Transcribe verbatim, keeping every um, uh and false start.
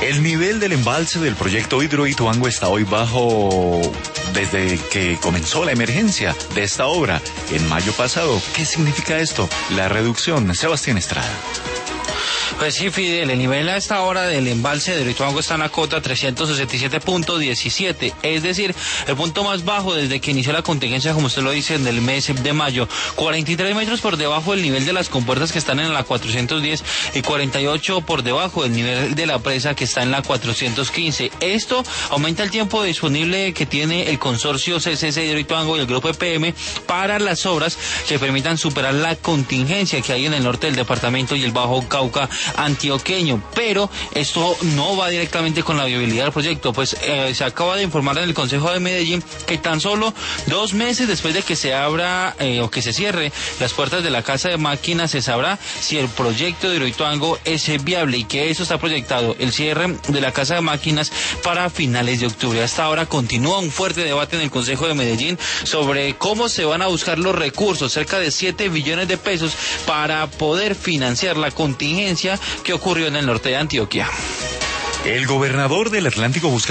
El nivel del embalse del proyecto Hidroituango está hoy bajo desde que comenzó la emergencia de esta obra en mayo pasado. ¿Qué significa esto? La reducción. Sebastián Estrada. Pues sí, Fidel, el nivel a esta hora del embalse de Hidroituango está en la cota trescientos sesenta y siete punto diecisiete, es decir, el punto más bajo desde que inició la contingencia, como usted lo dice, en el mes de mayo. cuarenta y tres metros por debajo del nivel de las compuertas, que están en la cuatrocientos diez, y cuarenta y ocho por debajo del nivel de la presa, que está en la cuatrocientos quince. Esto aumenta el tiempo disponible que tiene el consorcio C C C Hidroituango y el grupo E P M para las obras que permitan superar la contingencia que hay en el norte del departamento y el Bajo Cauca antioqueño, pero esto no va directamente con la viabilidad del proyecto, pues eh, se acaba de informar en el Consejo de Medellín que tan solo dos meses después de que se abra eh, o que se cierre las puertas de la Casa de Máquinas, se sabrá si el proyecto de Hidroituango es viable, y que eso está proyectado, el cierre de la Casa de Máquinas, para finales de octubre. Hasta ahora continúa un fuerte debate en el Consejo de Medellín sobre cómo se van a buscar los recursos, cerca de siete billones de pesos, para poder financiar la contingencia que ocurrió en el norte de Antioquia. El gobernador del Atlántico busca